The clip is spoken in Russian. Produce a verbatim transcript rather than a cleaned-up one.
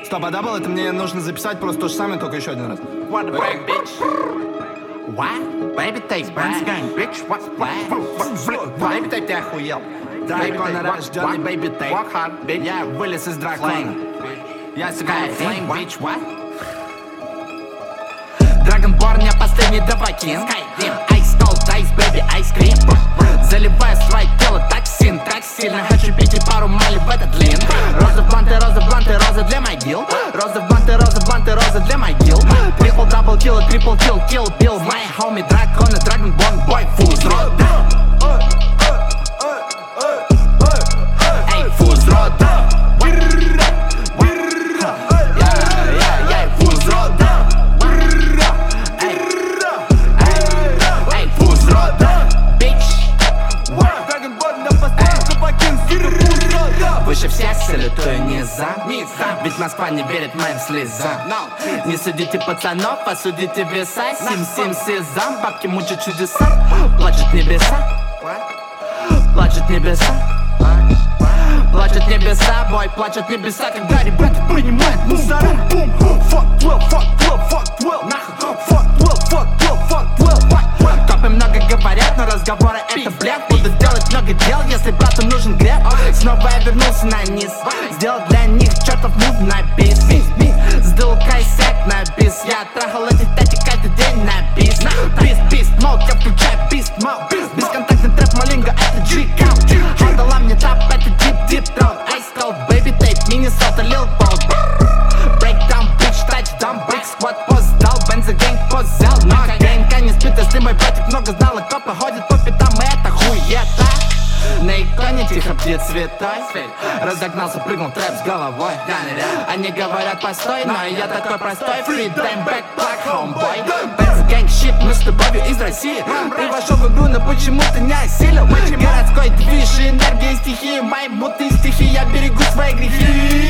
Стоп, а дабл, это мне нужно записать просто то же самое, только еще один раз. What the fuck, bitch? What? Baby take back, bitch, what's black? Baby take, ты охуел. Дракона рожденный, baby take. Walk hard, bitch. Я вылез из дракона. Я сыграю Flame, flame, bitch, what? Dragonborn, я последний давакин. Ice cold, ice, baby, ice cream. Заливаю свое тело токсин, так сильно хочу пить и пару мали в этот лин. Розы в бланты, розы в бланты, розы для могил. Розы в бланты, розы в бланты, розы для могил. Трипл, дабл, килл, трипл, килл, килл, билл. Мои хоми, драконы, Dragonborn, бой, фуз, рода. Эй, фуз, рода. Выше всех салютую низам. Ведь Москва не верит моим слезам. Не судите пацанов, а судите веса. Сим-сим сезам, бабки мучат чудеса. Плачут небеса. Плачут небеса. Плачут небеса, бой, плачут небеса. Когда ребята принимают мусора. Fuck twelve, fuck twelve, fuck twelve. Нахуй, fuck twelve, fuck twelve, fuck twelve. Копы много говорят, но разговоры это блядь. Буду делать много дел, если брату нужен греб. Снова я вернулся на низ. Сделал для них чертов мув на бис. Сдул кайсек на бис. Я трахал эти тати каждый день на бис. Бист, бист, мод, я включаю бист, мод. Бесконтактный трэп, малинга, это G-Count. Отдала мне тап, это deep, deep throat. Ice cold, baby tape, Minnesota, Lil Bolt. Breakdown, bitch, touchdown, break squad, пост дал. Бензогэнг, пост взял. Но гэнга не спит, если мой братик много знал. И копы ходят по пятам, и это хуета. На иконе тихо птиц цветой. Разогнался, прыгнул трэп с головой. Они говорят постой, но я такой простой. Free damn back, black homeboy. Бензогэнг, щит, мы с любовью из России. Ты вошел в игру, но почему ты не осилил? Городской движ, энергия, стихии. Мои мутные стихи, я берегу свои грехи.